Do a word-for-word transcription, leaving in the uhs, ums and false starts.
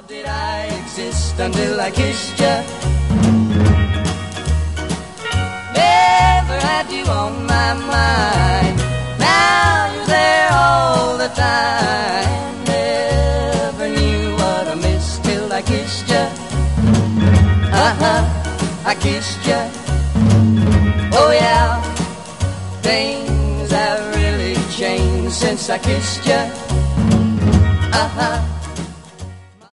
did I exist until I kissed you? Never had you on my mind. Now you're there all the time. Never knew what I missed till I kissed you. Uh-huh, I kissed you. Oh yeah, things have really changed since I kissed you. Uh-huh.